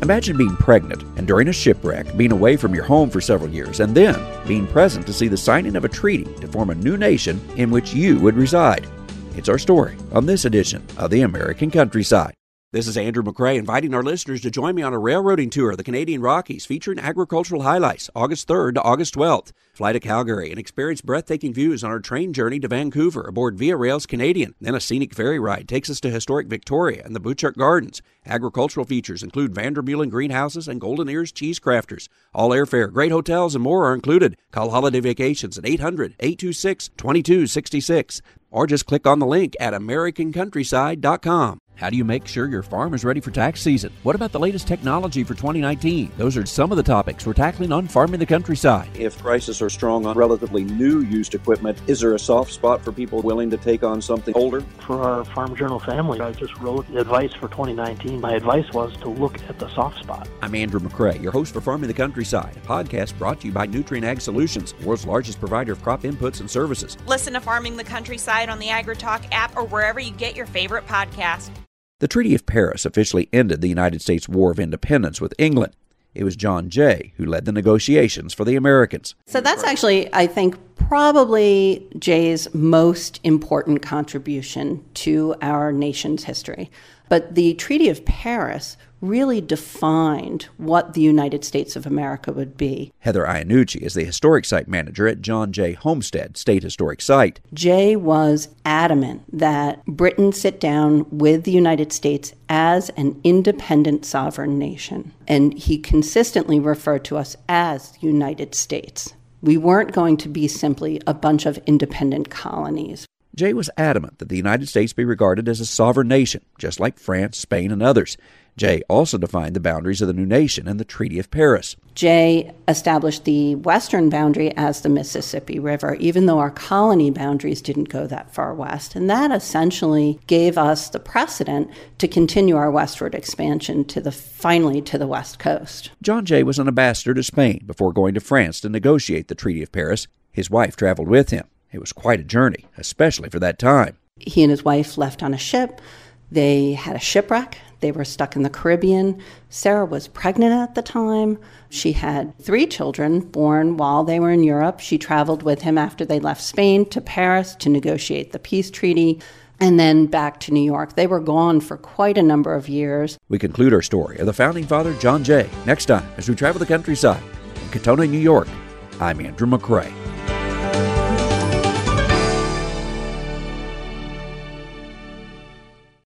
Imagine being pregnant and during a shipwreck, being away from your home for several years, and then being present to see the signing of a treaty to form a new nation in which you would reside. It's our story on this edition of The American Countryside. This is Andrew McCrae inviting our listeners to join me on a railroading tour of the Canadian Rockies featuring agricultural highlights August 3rd to August 12th. Fly to Calgary and experience breathtaking views on our train journey to Vancouver aboard Via Rail's Canadian. Then a scenic ferry ride takes us to historic Victoria and the Butchart Gardens. Agricultural features include Vandermeulen greenhouses and Golden Ears cheese crafters. All airfare, great hotels, and more are included. Call Holiday Vacations at 800-826-2266 or just click on the link at AmericanCountryside.com. How do you make sure your farm is ready for tax season? What about the latest technology for 2019? Those are some of the topics we're tackling on Farming the Countryside. If prices are strong on relatively new used equipment, is there a soft spot for people willing to take on something older? For our Farm Journal family, I just wrote advice for 2019. My advice was to look at the soft spot. I'm Andrew McCrae, your host for Farming the Countryside, a podcast brought to you by Nutrien Ag Solutions, the world's largest provider of crop inputs and services. Listen to Farming the Countryside on the AgriTalk app or wherever you get your favorite podcast. The Treaty of Paris officially ended the United States War of Independence with England. It was John Jay who led the negotiations for the Americans. So that's actually, I think, probably Jay's most important contribution to our nation's history. But the Treaty of Paris really defined what the United States of America would be. Heather Iannucci is the historic site manager at John Jay Homestead State Historic Site. Jay was adamant that Britain sit down with the United States as an independent sovereign nation. And he consistently referred to us as the United States. We weren't going to be simply a bunch of independent colonies. Jay was adamant that the United States be regarded as a sovereign nation, just like France, Spain, and others. Jay also defined the boundaries of the new nation in the Treaty of Paris. Jay established the western boundary as the Mississippi River, even though our colony boundaries didn't go that far west. And that essentially gave us the precedent to continue our westward expansion finally to the west coast. John Jay was an ambassador to Spain before going to France to negotiate the Treaty of Paris. His wife traveled with him. It was quite a journey, especially for that time. He and his wife left on a ship. They had a shipwreck. They were stuck in the Caribbean. Sarah was pregnant at the time. She had 3 children born while they were in Europe. She traveled with him after they left Spain to Paris to negotiate the peace treaty, and then back to New York. They were gone for quite a number of years. We conclude our story of the founding father, John Jay, next time as we travel the countryside. In Katona, New York, I'm Andrew McCrae.